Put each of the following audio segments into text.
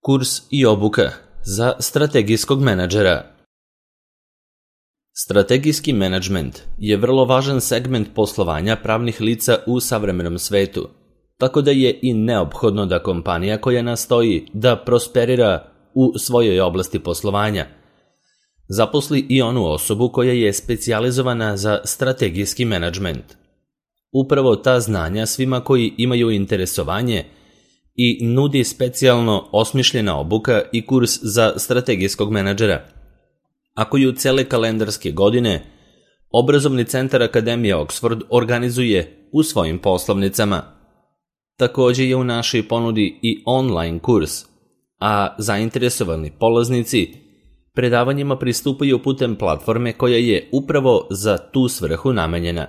Kurs i obuka za strategijskog menadžera. Strategijski menadžment je vrlo važan segment poslovanja pravnih lica u savremenom svetu, tako da je i neophodno da kompanija koja nastoji da prosperira u svojoj oblasti poslovanja zaposli i onu osobu koja je specijalizovana za strategijski menadžment. Upravo ta znanja svima koji imaju interesovanje i nudi specijalno osmišljena obuka i kurs za strategijskog menadžera. A koju cele kalendarske godine Obrazovni centar Akademije Oxford organizuje u svojim poslovnicama. Također je u našoj ponudi i online kurs, a zainteresovani polaznici predavanjima pristupaju putem platforme koja je upravo za tu svrhu namenjena.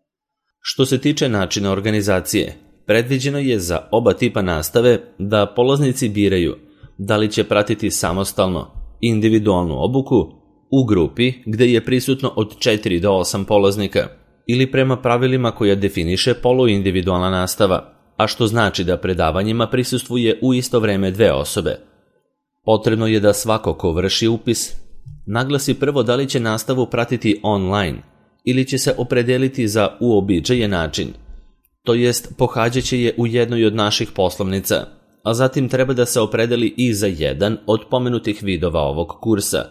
Što se tiče načina organizacije, predviđeno je za oba tipa nastave da polaznici biraju da li će pratiti samostalno individualnu obuku u grupi gde je prisutno od 4 do 8 polaznika ili prema pravilima koja definiše poluindividualna nastava, a što znači da predavanjima prisustvuje u isto vreme 2 osobe. Potrebno je da svako ko vrši upis naglasi prvo da li će nastavu pratiti online ili će se opredeliti za uobičajen način, to jest pohađat će je u jednoj od naših poslovnica, a zatim treba da se opredeli i za jedan od pomenutih vidova ovog kursa,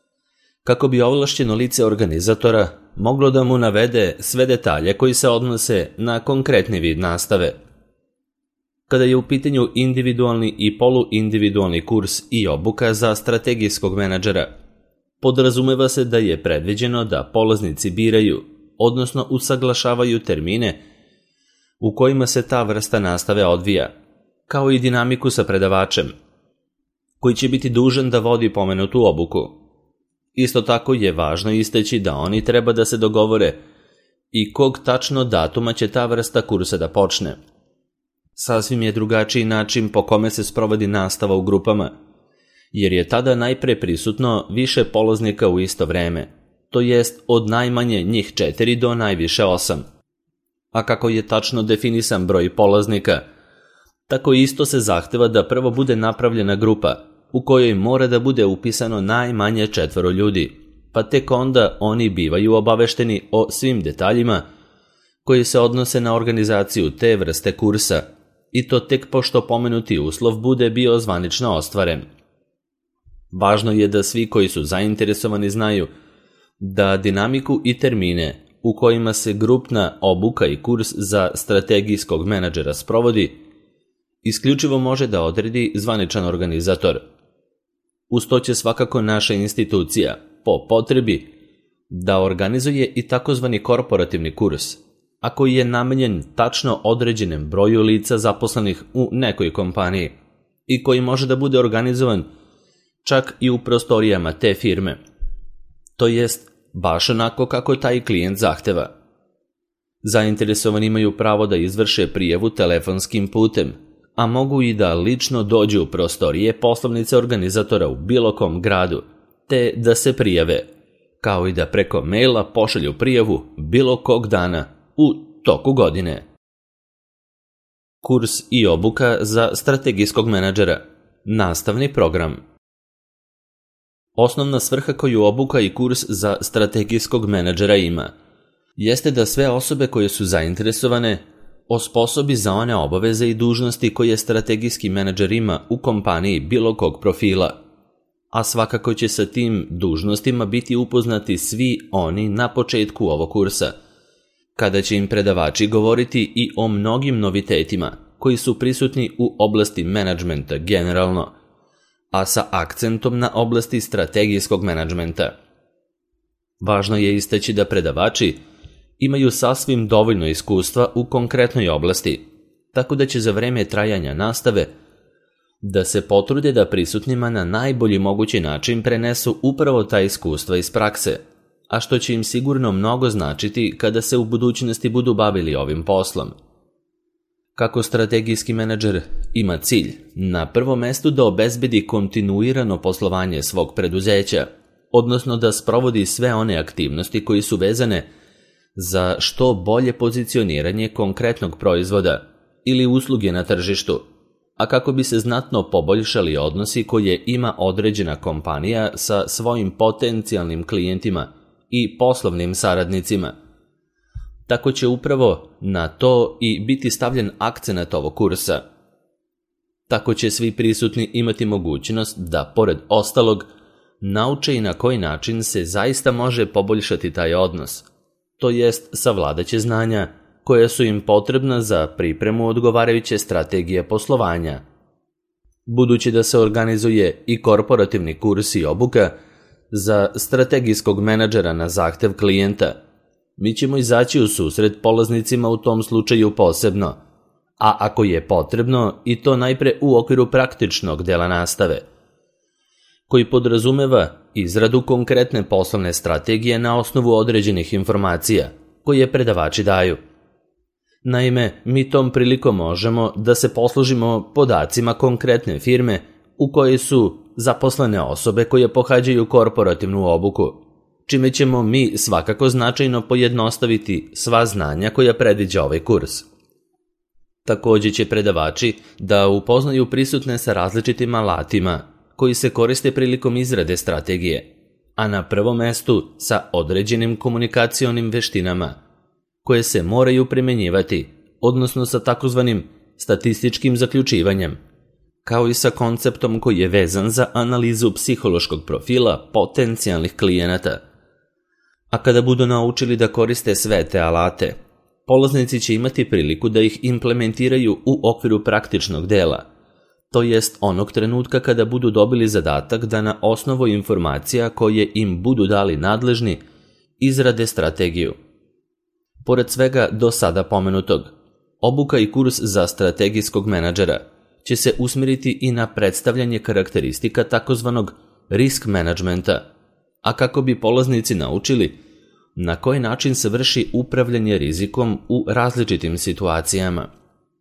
kako bi ovlašćeno lice organizatora moglo da mu navede sve detalje koji se odnose na konkretni vid nastave. Kada je u pitanju individualni i poluindividualni kurs i obuka za strategijskog menadžera, podrazumeva se da je predviđeno da polaznici biraju, odnosno usaglašavaju termine u kojima se ta vrsta nastave odvija, kao i dinamiku sa predavačem, koji će biti dužan da vodi pomenutu obuku. Isto tako je važno istaći da oni treba da se dogovore i kog tačno datuma će ta vrsta kursa da počne. Sasvim je drugačiji način po kome se sprovodi nastava u grupama, jer je tada najpre prisutno više polaznika u isto vreme, to jest od najmanje njih 4 do najviše 8. A kako je tačno definisan broj polaznika, tako isto se zahteva da prvo bude napravljena grupa u kojoj mora da bude upisano najmanje 4 ljudi, pa tek onda oni bivaju obavešteni o svim detaljima koji se odnose na organizaciju te vrste kursa, i to tek pošto pomenuti uslov bude bio zvanično ostvaren. Važno je da svi koji su zainteresovani znaju da dinamiku i termine u kojima se grupna obuka i kurs za strategijskog menadžera sprovodi isključivo može da odredi zvaničan organizator. Uz to će svakako naša institucija, po potrebi, da organizuje i takozvani korporativni kurs, a koji je namenjen tačno određenom broju lica zaposlenih u nekoj kompaniji i koji može da bude organizovan čak i u prostorijama te firme, to jest baš onako kako taj klijent zahteva. Zainteresovani imaju pravo da izvrše prijavu telefonskim putem, a mogu i da lično dođu u prostorije poslovnice organizatora u bilo kom gradu, te da se prijave, kao i da preko maila pošalju prijavu bilo kog dana u toku godine. Kurs i obuka za strategijskog menadžera. Nastavni program. Osnovna svrha koju obuka i kurs za strategijskog menadžera ima jeste da sve osobe koje su zainteresovane osposobi za one obaveze i dužnosti koje strategijski menadžer ima u kompaniji bilo kog profila, a svakako će sa tim dužnostima biti upoznati svi oni na početku ovog kursa, kada će im predavači govoriti i o mnogim novitetima koji su prisutni u oblasti menadžmenta generalno, a sa akcentom na oblasti strategijskog menadžmenta. Važno je istaći da predavači imaju sasvim dovoljno iskustva u konkretnoj oblasti, tako da će za vreme trajanja nastave da se potrude da prisutnima na najbolji mogući način prenesu upravo ta iskustva iz prakse, a što će im sigurno mnogo značiti kada se u budućnosti budu bavili ovim poslom. Kako strategijski menadžer ima cilj na prvom mestu da obezbedi kontinuirano poslovanje svog preduzeća, odnosno da sprovodi sve one aktivnosti koji su vezane za što bolje pozicioniranje konkretnog proizvoda ili usluge na tržištu, a kako bi se znatno poboljšali odnosi koje ima određena kompanija sa svojim potencijalnim klijentima i poslovnim saradnicima. Tako će upravo na to i biti stavljen akcenat ovog kursa. Tako će svi prisutni imati mogućnost da, pored ostalog, nauče i na koji način se zaista može poboljšati taj odnos, to jest savladaće znanja koja su im potrebna za pripremu odgovarajuće strategije poslovanja. Budući da se organizuje i korporativni kurs i obuka za strategijskog menadžera na zahtev klijenta, mi ćemo izaći u susret polaznicima u tom slučaju posebno, a ako je potrebno i to najpre u okviru praktičnog dela nastave, koji podrazumeva izradu konkretne poslovne strategije na osnovu određenih informacija koje predavači daju. Naime, mi tom prilikom možemo da se poslužimo podacima konkretne firme u kojoj su zaposlene osobe koje pohađaju korporativnu obuku, čime ćemo mi svakako značajno pojednostaviti sva znanja koja predviđa ovaj kurs. Također će predavači da upoznaju prisutne sa različitim alatima koji se koriste prilikom izrade strategije, a na prvom mestu sa određenim komunikacionim veštinama koje se moraju primjenjivati, odnosno sa takozvanim statističkim zaključivanjem, kao i sa konceptom koji je vezan za analizu psihološkog profila potencijalnih klijenata. A kada budu naučili da koriste sve te alate, polaznici će imati priliku da ih implementiraju u okviru praktičnog dela, to jest onog trenutka kada budu dobili zadatak da na osnovu informacija koje im budu dali nadležni izrade strategiju. Pored svega do sada pomenutog, obuka i kurs za strategijskog menadžera će se usmjeriti i na predstavljanje karakteristika takozvanog risk managementa, a kako bi polaznici naučili na koji način se vrši upravljanje rizikom u različitim situacijama.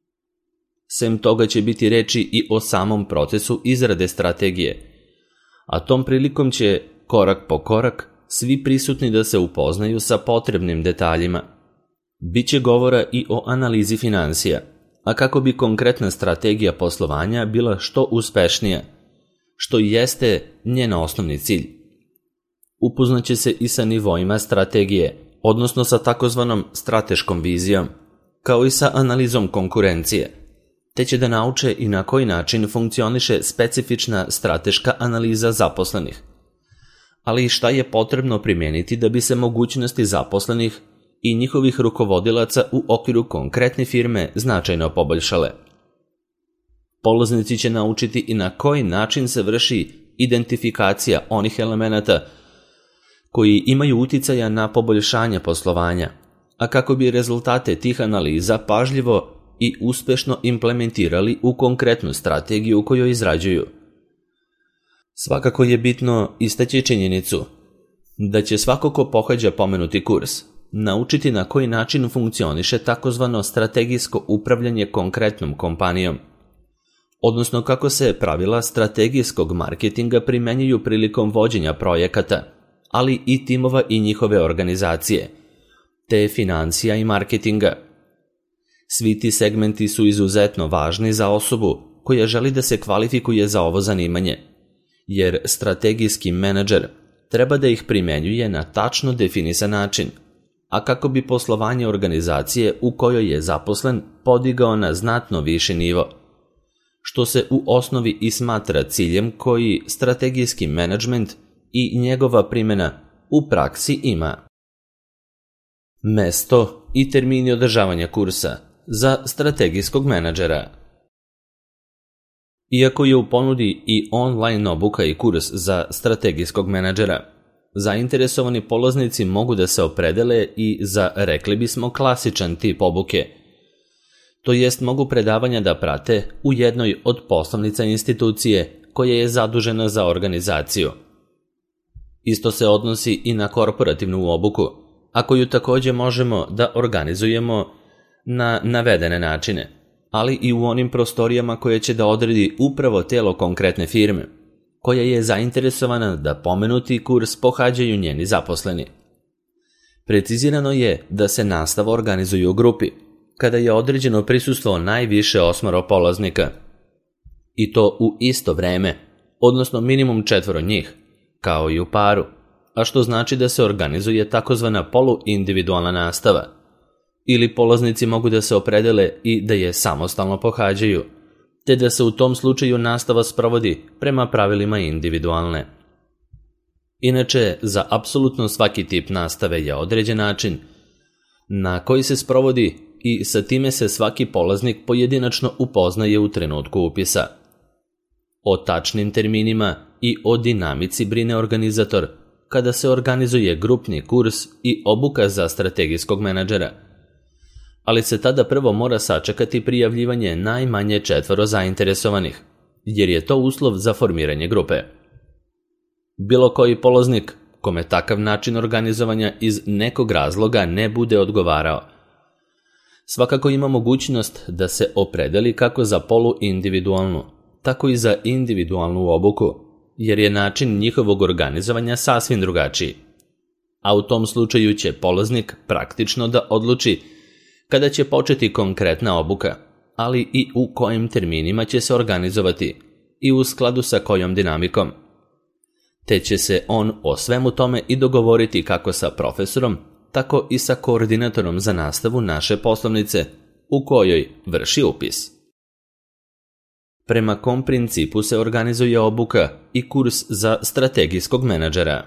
Sem toga će biti reči i o samom procesu izrade strategije, a tom prilikom će korak po korak svi prisutni da se upoznaju sa potrebnim detaljima. Biće govora i o analizi financija, a kako bi konkretna strategija poslovanja bila što uspešnija, što i jeste njen osnovni cilj. Upoznaće se i sa nivoima strategije, odnosno sa takozvanom strateškom vizijom, kao i sa analizom konkurencije, te će da nauče i na koji način funkcioniše specifična strateška analiza zaposlenih, ali i šta je potrebno primijeniti da bi se mogućnosti zaposlenih i njihovih rukovodilaca u okviru konkretne firme značajno poboljšale. Polaznici će naučiti i na koji način se vrši identifikacija onih elemenata koji imaju uticaja na poboljšanje poslovanja, a kako bi rezultate tih analiza pažljivo i uspešno implementirali u konkretnu strategiju koju izrađuju. Svakako je bitno istaći činjenicu da će svako ko pohađa pomenuti kurs naučiti na koji način funkcioniše takozvano strategijsko upravljanje konkretnom kompanijom, odnosno kako se pravila strategijskog marketinga primenjuju prilikom vođenja projekata, ali i timova i njihove organizacije, te financija i marketinga. Svi ti segmenti su izuzetno važni za osobu koja želi da se kvalifikuje za ovo zanimanje, jer strategijski menadžer treba da ih primenjuje na tačno definisan način, a kako bi poslovanje organizacije u kojoj je zaposlen podigao na znatno viši nivo, što se u osnovi i smatra ciljem koji strategijski menadžment i njegova primjena u praksi ima. Mesto i termini održavanja kursa za strategijskog menadžera. Iako je u ponudi i online obuka i kurs za strategijskog menadžera, zainteresovani polaznici mogu da se opredele i za, rekli bismo, klasičan tip obuke, to jest mogu predavanja da prate u jednoj od poslovnica institucije koja je zadužena za organizaciju. Isto se odnosi i na korporativnu obuku, a koju također možemo da organizujemo na navedene načine, ali i u onim prostorijama koje će da odredi upravo telo konkretne firme, koja je zainteresovana da pomenuti kurs pohađaju njeni zaposleni. Precizirano je da se nastava organizuje u grupi, kada je određeno prisustvo najviše 8 polaznika. i to u isto vreme, odnosno minimum 4 njih, kao i u paru, a što znači da se organizuje takozvana poluindividualna nastava, ili polaznici mogu da se opredele i da je samostalno pohađaju, te da se u tom slučaju nastava sprovodi prema pravilima individualne. Inače, za apsolutno svaki tip nastave je određen način na koji se sprovodi i sa time se svaki polaznik pojedinačno upoznaje u trenutku upisa. O tačnim terminima i o dinamici brine organizator kada se organizuje grupni kurs i obuka za strategijskog menadžera, ali se tada prvo mora sačekati prijavljivanje najmanje 4 zainteresovanih, jer je to uslov za formiranje grupe. Bilo koji polaznik kome takav način organizovanja iz nekog razloga ne bude odgovarao, svakako ima mogućnost da se opredeli kako za poluindividualnu, tako i za individualnu obuku, jer je način njihovog organizovanja sasvim drugačiji. A u tom slučaju će polaznik praktično da odluči kada će početi konkretna obuka, ali i u kojim terminima će se organizovati i u skladu sa kojom dinamikom. Te će se on o svemu tome i dogovoriti kako sa profesorom, tako i sa koordinatorom za nastavu naše poslovnice u kojoj vrši upis. Prema kom principu se organizuje obuka i kurs za strategijskog menadžera?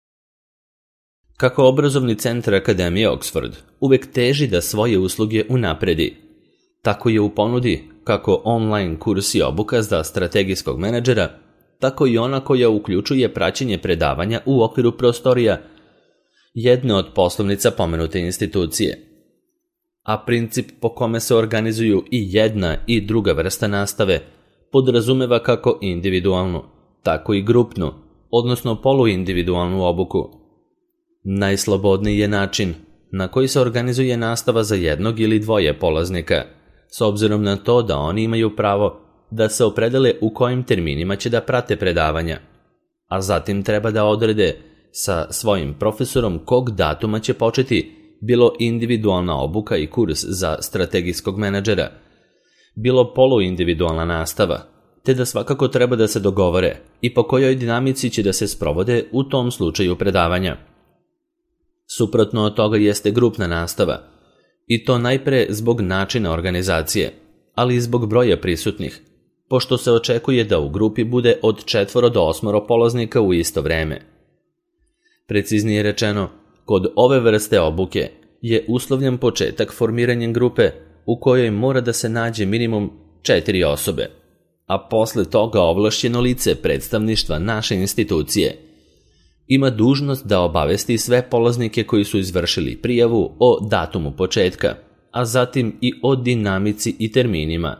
Kako obrazovni centar Akademije Oxford uvek teži da svoje usluge unapredi, tako je u ponudi kako online kurs i obuka za strategijskog menadžera, tako i ona koja uključuje praćenje predavanja u okviru prostorija jedne od poslovnica pomenute institucije. A princip po kome se organizuju i jedna i druga vrsta nastave podrazumeva kako individualnu, tako i grupnu, odnosno poluindividualnu obuku. Najslobodniji je način na koji se organizuje nastava za jednog ili dvoje polaznika, s obzirom na to da oni imaju pravo da se opredele u kojim terminima će da prate predavanja, a zatim treba da odrede sa svojim profesorom kog datuma će početi bilo individualna obuka i kurs za strategijskog menadžera, bilo poluindividualna nastava, te da svakako treba da se dogovore i po kojoj dinamici će da se sprovode u tom slučaju predavanja. Suprotno od toga jeste grupna nastava, i to najpre zbog načina organizacije, ali i zbog broja prisutnih, pošto se očekuje da u grupi bude od 4 do 8 polaznika u isto vreme. Preciznije rečeno, kod ove vrste obuke je uslovljen početak formiranjem grupe u kojoj mora da se nađe minimum 4 osobe, a posle toga ovlašćeno lice predstavništva naše institucije ima dužnost da obavesti sve polaznike koji su izvršili prijavu o datumu početka, a zatim i o dinamici i terminima.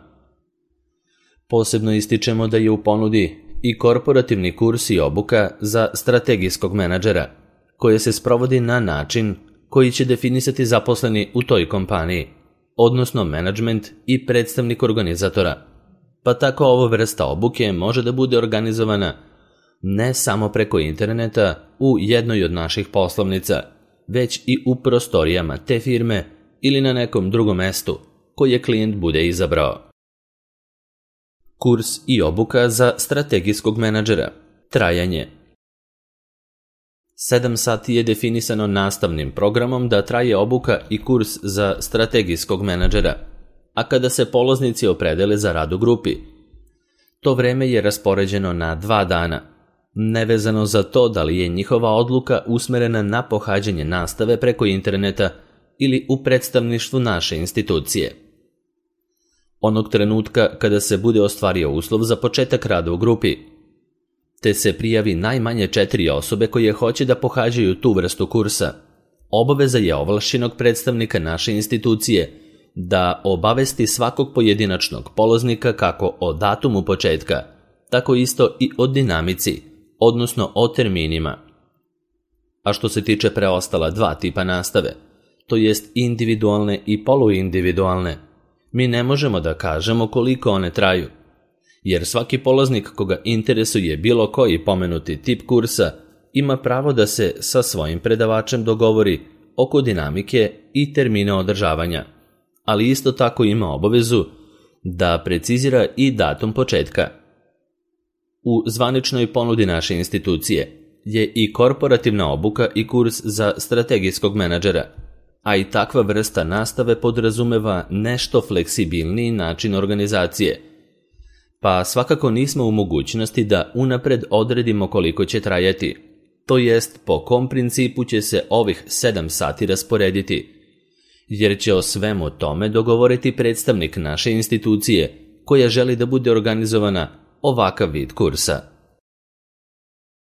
Posebno ističemo da je u ponudi i korporativni kurs i obuka za strategijskog menadžera, koje se sprovodi na način koji će definisati zaposleni u toj kompaniji, odnosno menadžment i predstavnik organizatora, pa tako ova vrsta obuke može da bude organizovana ne samo preko interneta u jednoj od naših poslovnica, već i u prostorijama te firme ili na nekom drugom mestu koje klijent bude izabrao. Kurs i obuka za strategijskog menadžera. Trajanje. 7 sati je definisano nastavnim programom da traje obuka i kurs za strategijskog menadžera, a kada se polaznici opredele za rad u grupi, to vreme je raspoređeno na 2 dana, nevezano za to da li je njihova odluka usmerena na pohađanje nastave preko interneta ili u predstavništvu naše institucije. Onog trenutka kada se bude ostvario uslov za početak rada u grupi, te se prijavi najmanje 4 osobe koje hoće da pohađaju tu vrstu kursa, obaveza je ovlašćenog predstavnika naše institucije da obavesti svakog pojedinačnog polaznika kako o datumu početka, tako isto i o dinamici, odnosno o terminima. A što se tiče preostala 2 tipa nastave, to jest individualne i poluindividualne, mi ne možemo da kažemo koliko one traju, jer svaki polaznik koga interesuje bilo koji pomenuti tip kursa ima pravo da se sa svojim predavačem dogovori oko dinamike i termina održavanja, ali isto tako ima obavezu da precizira i datum početka, U zvaničnoj ponudi naše institucije je i korporativna obuka i kurs za strategijskog menadžera, a i takva vrsta nastave podrazumeva nešto fleksibilniji način organizacije, pa svakako nismo u mogućnosti da unapred odredimo koliko će trajati, to jest po kom principu će se ovih 7 sati rasporediti, jer će o svemu tome dogovoriti predstavnik naše institucije koja želi da bude organizovana ovakav vid kursa.